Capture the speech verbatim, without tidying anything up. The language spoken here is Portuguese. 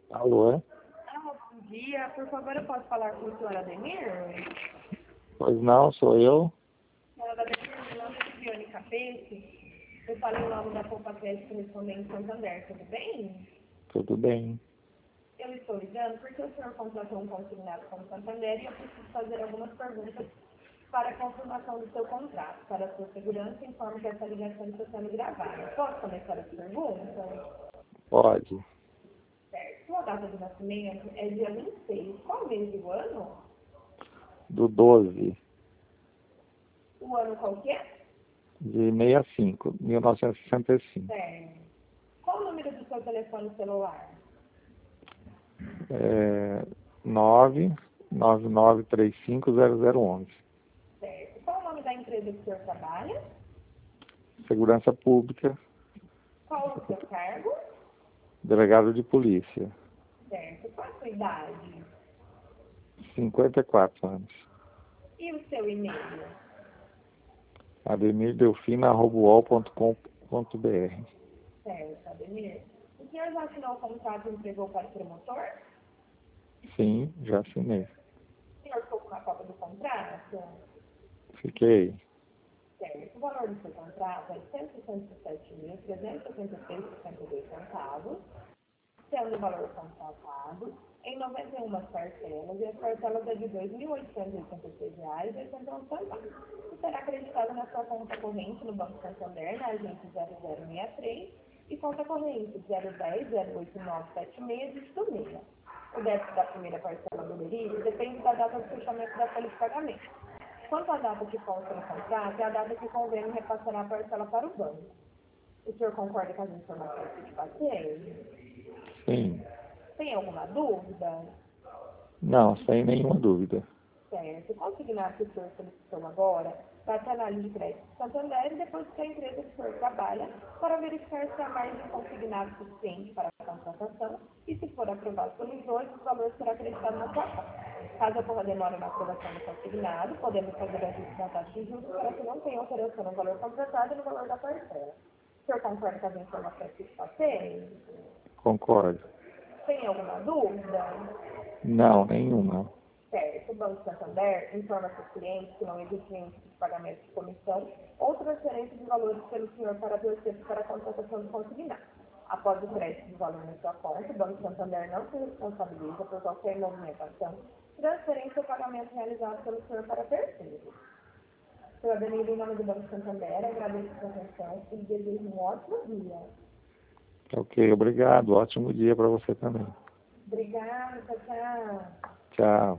Alô, é? Alô, bom dia. Por favor, eu posso falar com o senhor Ademir? Pois não, sou eu. Senhora Ademir, meu nome é Viviane Capete. Eu falei o nome da Poupa Crédito Correspondente Santander, tudo bem? Tudo bem. Eu estou ligando porque o senhor contratou um consignado com o Santander e eu preciso fazer algumas perguntas para a confirmação do seu contrato. Para a sua segurança, informo que essa ligação está sendo gravada. Posso começar as perguntas? Pode. Certo. Sua data de nascimento é dia vinte e seis. Qual mês do ano? Do doze O ano qual que é? de sessenta e cinco, mil novecentos e sessenta e cinco. Certo. Qual o número do seu telefone celular? É nove nove nove três cinco zero zero onze. Certo. Qual o nome da empresa que o senhor trabalha? Segurança Pública, Qual o seu cargo? delegado de polícia, Certo. Qual a sua idade? cinquenta e quatro anos. E o seu e-mail? ademir delfina arroba u o l ponto com ponto b r. Certo, Ademir. O senhor já assinou o contrato e entregou para o promotor? Sim, já assinei. O senhor ficou com a cópia do contrato? Fiquei. Certo. O valor do seu contrato é cento e sessenta e sete mil, trezentos e setenta e seis vírgula sessenta e dois centavos, sendo o valor contratado em noventa e uma parcelas, e as parcelas é de dois mil oitocentos e oitenta e seis reais e oitenta e um centavos. E será acreditado na sua conta corrente no Banco Santander, na agência zero zero seis três, e conta corrente zero um zero zero oito nove sete seis, dígito seis. O débito da primeira parcela do delírio depende da data do fechamento da folha de pagamento. Quanto à data que consta no contrato, é a data que o convênio repassará a parcela para o banco. O senhor concorda com as informações que te passei? Sim. Tem alguma dúvida? Não, sem nenhuma dúvida. Certo. O consignado que o senhor solicitou agora vai para a análise de crédito do Santander e depois para a empresa que o senhor trabalha para verificar se há margem de consignado suficiente para a contratação e, se for aprovado pelos dois, o valor será acreditado na sua conta. Caso ocorra demora na aprovação do consignado, podemos fazer ajuste na taxa de juros para que não tenha alteração no valor contratado e no valor da parcela. O senhor concorda com as informações que te passei? Concordo. Tem alguma dúvida? Não, nenhuma. Certo. O Banco Santander informa seus clientes que não existe nenhum tipo de pagamento de comissão ou transferência de valores pelo senhor para terceiros para a contratação do consignado. Após o crédito do valor na sua conta, o Banco Santander não se responsabiliza por qualquer movimentação, transferência ou pagamento realizado pelo senhor para terceiros. Senhor Ademir, em nome do Banco Santander, agradeço a sua atenção e desejo um ótimo dia. Ok, obrigado. Ótimo dia para você também. Obrigada, tchau, tchau. Tchau.